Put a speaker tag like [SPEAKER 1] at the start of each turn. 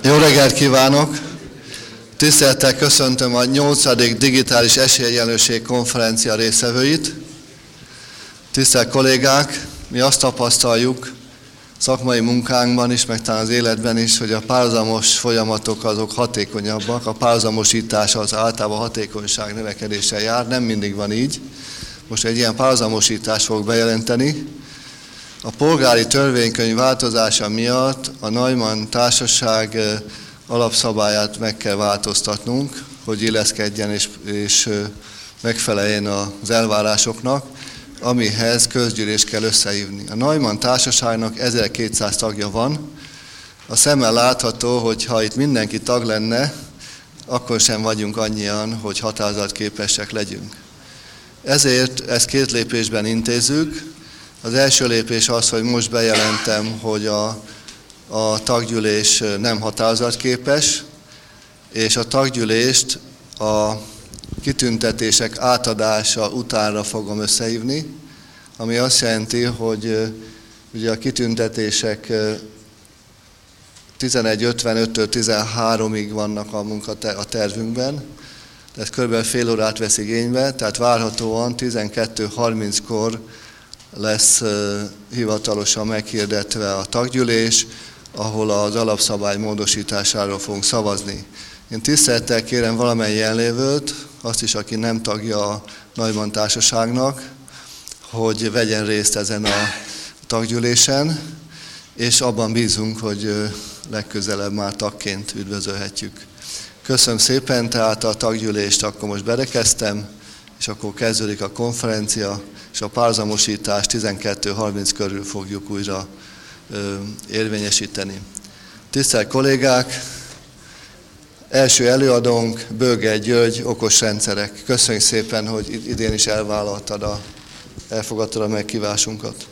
[SPEAKER 1] Jó reggelt kívánok! Tisztelettel köszöntöm a 8. Digitális Esélyegyenlőség konferencia résztvevőit. Tisztelt kollégák, mi azt tapasztaljuk szakmai munkánkban is, meg talán az életben is, hogy a párhuzamos folyamatok azok hatékonyabbak. A párhuzamosítás az általában hatékonyság növekedéssel jár, nem mindig van így. Most egy ilyen párhuzamosítást fogok bejelenteni. A polgári törvénykönyv változása miatt a Neumann Társaság alapszabályát meg kell változtatnunk, hogy illeszkedjen és megfeleljen az elvárásoknak, amihez közgyűlést kell összehívni. A Neumann Társaságnak 1200 tagja van. A szemmel látható, hogy ha itt mindenki tag lenne, akkor sem vagyunk annyian, hogy határozatképesek legyünk. Ezért ezt 2 lépésben intézzük. Az első lépés az, hogy most bejelentem, hogy a taggyűlés nem határozatképes, és a taggyűlést a kitüntetések átadása utánra fogom összehívni, ami azt jelenti, hogy ugye a kitüntetések 11:55-től 13-ig vannak a tervünkben, tehát kb. Fél órát vesz igénybe, tehát várhatóan 12:30-kor lesz hivatalosan meghirdetve a taggyűlés, ahol az alapszabály módosításáról fogunk szavazni. Én tisztelettel kérem valamely jelenlévőt, azt is, aki nem tagja a Neumann Társaságnak, hogy vegyen részt ezen a taggyűlésen, és abban bízunk, hogy legközelebb már tagként üdvözölhetjük. Köszönöm szépen, tehát a taggyűlést akkor most berekeztem, és akkor kezdődik a konferencia, és a párhuzamosítást 12:30 körül fogjuk újra érvényesíteni. Tisztelt kollégák, első előadónk Böge György, okos rendszerek. Köszönjük szépen, hogy idén is elfogadtad a meghívásunkat.